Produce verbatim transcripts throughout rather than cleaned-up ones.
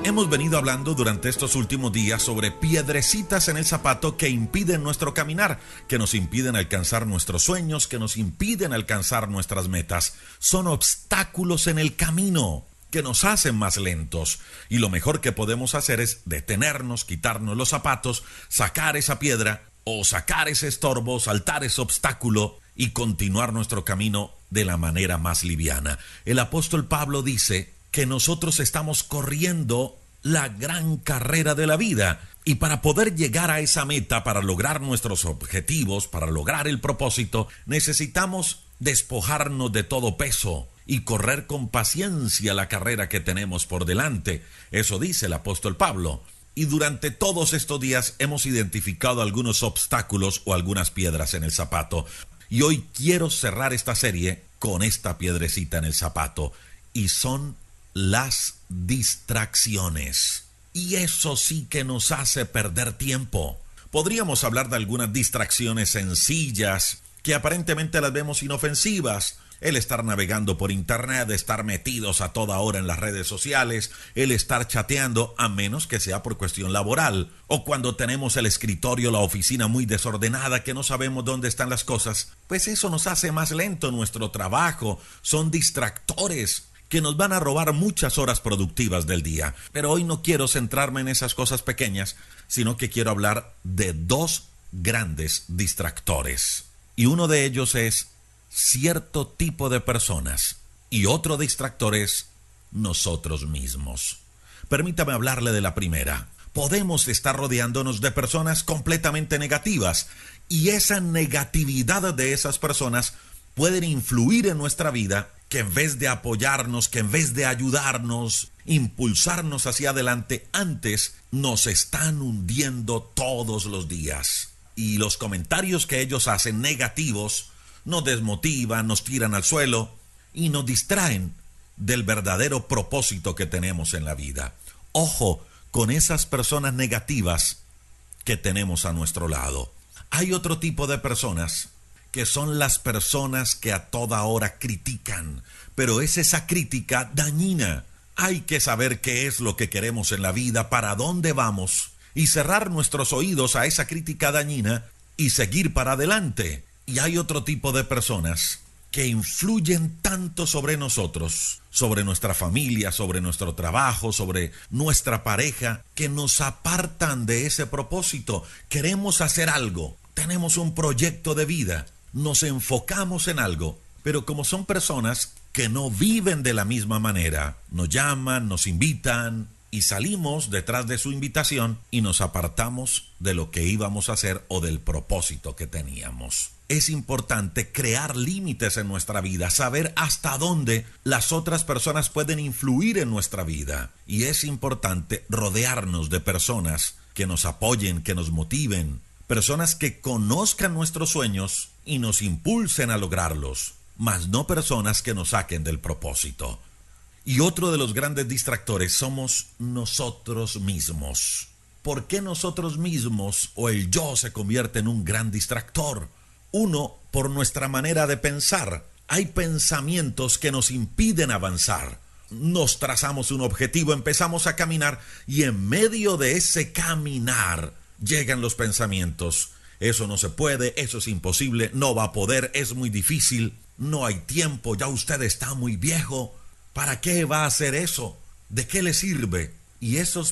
Hemos venido hablando durante estos últimos días sobre piedrecitas en el zapato que impiden nuestro caminar, que nos impiden alcanzar nuestros sueños, que nos impiden alcanzar nuestras metas. Son obstáculos en el camino que nos hacen más lentos. Y lo mejor que podemos hacer es detenernos, quitarnos los zapatos, sacar esa piedra o sacar ese estorbo, saltar ese obstáculo y continuar nuestro camino de la manera más liviana. El apóstol Pablo dice que nosotros estamos corriendo la gran carrera de la vida, y para poder llegar a esa meta, para lograr nuestros objetivos, para lograr el propósito, necesitamos despojarnos de todo peso y correr con paciencia la carrera que tenemos por delante. Eso dice el apóstol Pablo. Y durante todos estos días hemos identificado algunos obstáculos o algunas piedras en el zapato. Y hoy quiero cerrar esta serie con esta piedrecita en el zapato, y son las distracciones. Y eso sí que nos hace perder tiempo. Podríamos hablar de algunas distracciones sencillas que aparentemente las vemos inofensivas. El estar navegando por internet, estar metidos a toda hora en las redes sociales, el estar chateando, a menos que sea por cuestión laboral, o cuando tenemos el escritorio, la oficina muy desordenada, que no sabemos dónde están las cosas, pues eso nos hace más lento nuestro trabajo. Son distractores que nos van a robar muchas horas productivas del día. Pero hoy no quiero centrarme en esas cosas pequeñas, sino que quiero hablar de dos grandes distractores. Y uno de ellos es cierto tipo de personas, y otro distractor es nosotros mismos. Permítame hablarle de la primera. Podemos estar rodeándonos de personas completamente negativas, y esa negatividad de esas personas pueden influir en nuestra vida, que en vez de apoyarnos, que en vez de ayudarnos, impulsarnos hacia adelante, antes nos están hundiendo todos los días. Y los comentarios que ellos hacen negativos nos desmotivan, nos tiran al suelo y nos distraen del verdadero propósito que tenemos en la vida. Ojo con esas personas negativas que tenemos a nuestro lado. Hay otro tipo de personas que son las personas que a toda hora critican, pero es esa crítica dañina. Hay que saber qué es lo que queremos en la vida, para dónde vamos, y cerrar nuestros oídos a esa crítica dañina y seguir para adelante. Y hay otro tipo de personas que influyen tanto sobre nosotros, sobre nuestra familia, sobre nuestro trabajo, sobre nuestra pareja, que nos apartan de ese propósito. Queremos hacer algo, tenemos un proyecto de vida, nos enfocamos en algo, pero como son personas que no viven de la misma manera, nos llaman, nos invitan y salimos detrás de su invitación y nos apartamos de lo que íbamos a hacer o del propósito que teníamos. Es importante crear límites en nuestra vida, saber hasta dónde las otras personas pueden influir en nuestra vida. Y es importante rodearnos de personas que nos apoyen, que nos motiven, personas que conozcan nuestros sueños y nos impulsen a lograrlos, mas no personas que nos saquen del propósito. Y otro de los grandes distractores somos nosotros mismos. ¿Por qué nosotros mismos o el yo se convierte en un gran distractor? Uno, por nuestra manera de pensar. Hay pensamientos que nos impiden avanzar. Nos trazamos un objetivo, empezamos a caminar y en medio de ese caminar llegan los pensamientos. Eso no se puede, eso es imposible, no va a poder, es muy difícil, no hay tiempo, ya usted está muy viejo. ¿Para qué va a hacer eso? ¿De qué le sirve? Y esos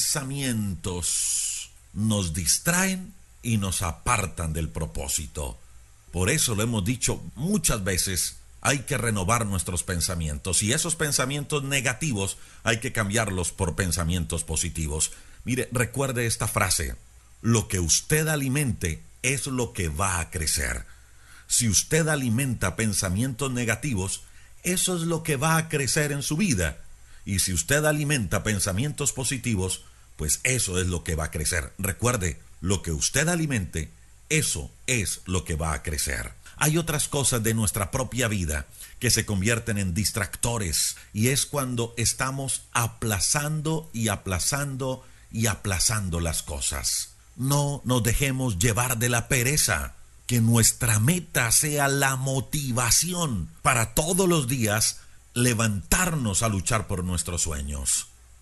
pensamientos nos distraen y nos apartan del propósito. Por eso lo hemos dicho muchas veces, hay que renovar nuestros pensamientos, y esos pensamientos negativos hay que cambiarlos por pensamientos positivos. Mire, recuerde esta frase: lo que usted alimente es lo que va a crecer. Si usted alimenta pensamientos negativos, eso es lo que va a crecer en su vida. Y si usted alimenta pensamientos positivos, pues eso es lo que va a crecer. Recuerde, lo que usted alimente, eso es lo que va a crecer. Hay otras cosas de nuestra propia vida que se convierten en distractores, y es cuando estamos aplazando y aplazando y aplazando las cosas. No nos dejemos llevar de la pereza. Que nuestra meta sea la motivación para todos los días levantarnos a luchar por nuestros sueños.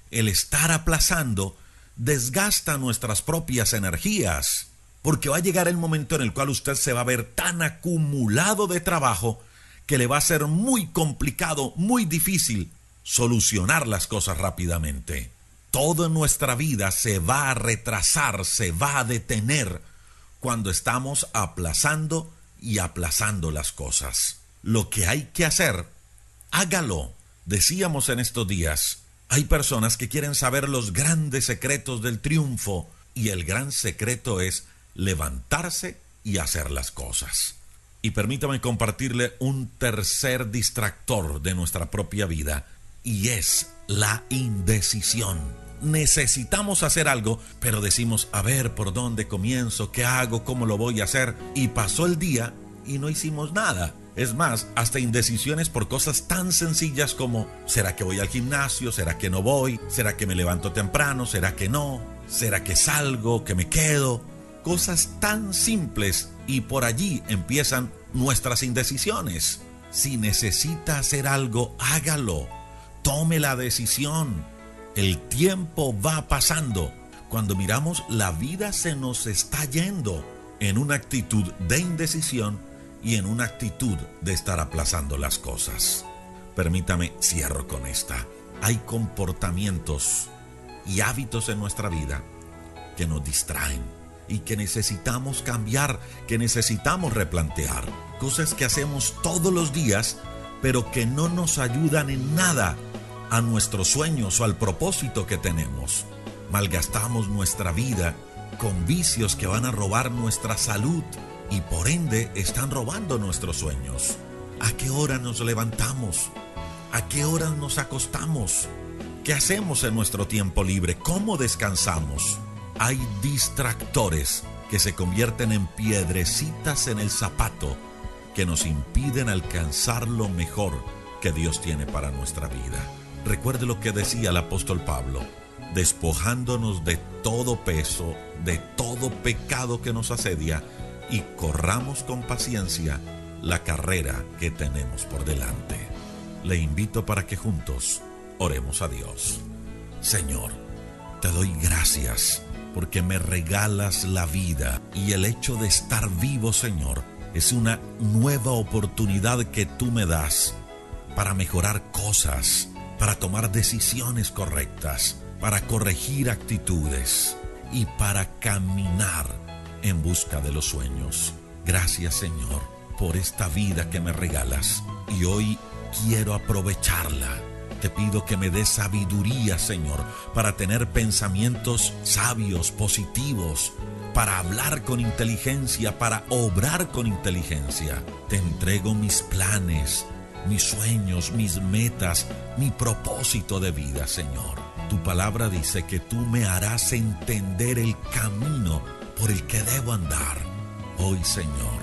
el estar aplazando desgasta nuestras propias energías, porque va a llegar el momento en el cual usted se va a ver tan acumulado de trabajo que le va a ser muy complicado, muy difícil solucionar las cosas rápidamente. Toda nuestra vida se va a retrasar, se va a detener cuando estamos aplazando y aplazando las cosas. Lo que hay que hacer, hágalo. Decíamos en estos días, hay personas que quieren saber los grandes secretos del triunfo, y el gran secreto es levantarse y hacer las cosas. Y permítame compartirle un tercer distractor de nuestra propia vida, y es la indecisión. Necesitamos hacer algo, pero decimos, a ver, ¿por dónde comienzo? ¿Qué hago? ¿Cómo lo voy a hacer? Y pasó el día y no hicimos nada. Es más, hasta indecisiones por cosas tan sencillas como, ¿será que voy al gimnasio? ¿Será que no voy? ¿Será que me levanto temprano? ¿Será que no? ¿Será que salgo? ¿Que me quedo? Cosas tan simples, y por allí empiezan nuestras indecisiones. Si necesita hacer algo, hágalo. Tome la decisión. El tiempo va pasando. Cuando miramos, la vida se nos está yendo en una actitud de indecisión y en una actitud de estar aplazando las cosas. Permítame, cierro con esta. Hay comportamientos y hábitos en nuestra vida que nos distraen y que necesitamos cambiar, que necesitamos replantear. Cosas que hacemos todos los días, pero que no nos ayudan en nada a nuestros sueños o al propósito que tenemos. Malgastamos nuestra vida con vicios que van a robar nuestra salud y por ende están robando nuestros sueños. ¿A qué hora nos levantamos? ¿A qué hora nos acostamos? ¿Qué hacemos en nuestro tiempo libre? ¿Cómo descansamos? Hay distractores que se convierten en piedrecitas en el zapato que nos impiden alcanzar lo mejor que Dios tiene para nuestra vida. Recuerde lo que decía el apóstol Pablo: despojándonos de todo peso, de todo pecado que nos asedia, y corramos con paciencia la carrera que tenemos por delante. Le invito para que juntos oremos a Dios. Señor, te doy gracias porque me regalas la vida, y el hecho de estar vivo, Señor, es una nueva oportunidad que tú me das para mejorar cosas, para tomar decisiones correctas, para corregir actitudes y para caminar en busca de los sueños. Gracias, Señor, por esta vida que me regalas, y hoy quiero aprovecharla. Te pido que me des sabiduría, Señor, para tener pensamientos sabios, positivos, para hablar con inteligencia, para obrar con inteligencia. Te entrego mis planes, mis sueños, mis metas, mi propósito de vida, Señor. Tu palabra dice que tú me harás entender el camino por el que debo andar. Hoy, Señor,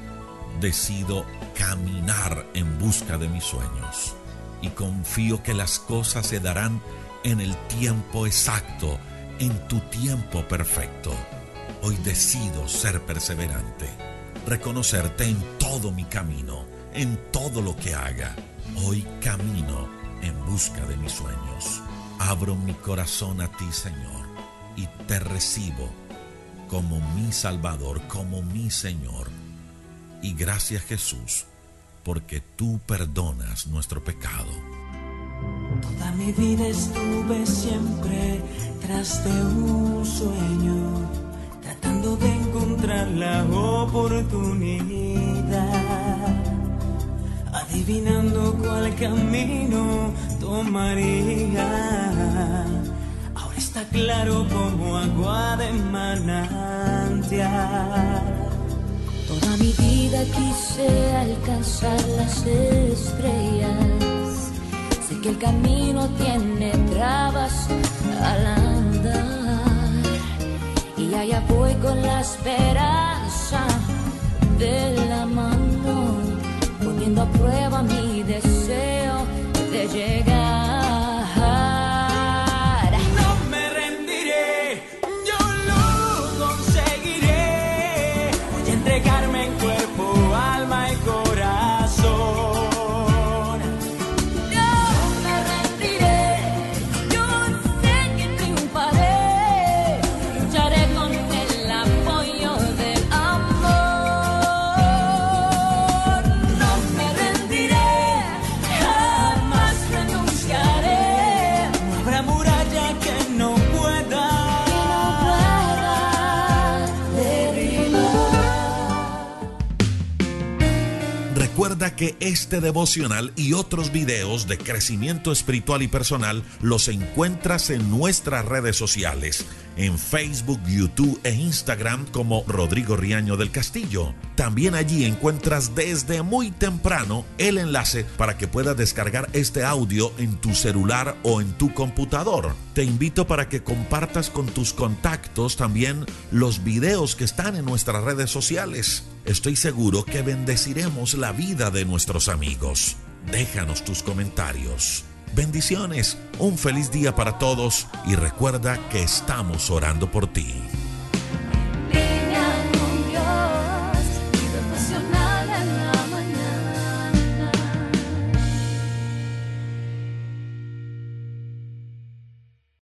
decido caminar en busca de mis sueños y confío que las cosas se darán en el tiempo exacto, en tu tiempo perfecto. Hoy decido ser perseverante, reconocerte en todo mi camino, en todo lo que haga. Hoy camino en busca de mis sueños. Abro mi corazón a ti, Señor, y te recibo como mi Salvador, como mi Señor. Y gracias, Jesús, porque tú perdonas nuestro pecado. Toda mi vida estuve siempre tras de un sueño, tratando de encontrar la oportunidad, adivinando cuál camino tomaría. Ahora está claro como agua de manantial. Toda mi vida quise alcanzar las estrellas. Sé que el camino tiene trabas al andar, y allá voy con la esperanza de la mano, poniendo a prueba mi deseo de llegar. que este devocional y otros videos de crecimiento espiritual y personal los encuentras en nuestras redes sociales, en Facebook, YouTube e Instagram como Rodrigo Riaño del Castillo. También allí encuentras desde muy temprano el enlace para que puedas descargar este audio en tu celular o en tu computador. Te invito para que compartas con tus contactos también los videos que están en nuestras redes sociales. Estoy seguro que bendeciremos la vida de nuestros amigos. Déjanos tus comentarios. Bendiciones, un feliz día para todos y recuerda que estamos orando por ti.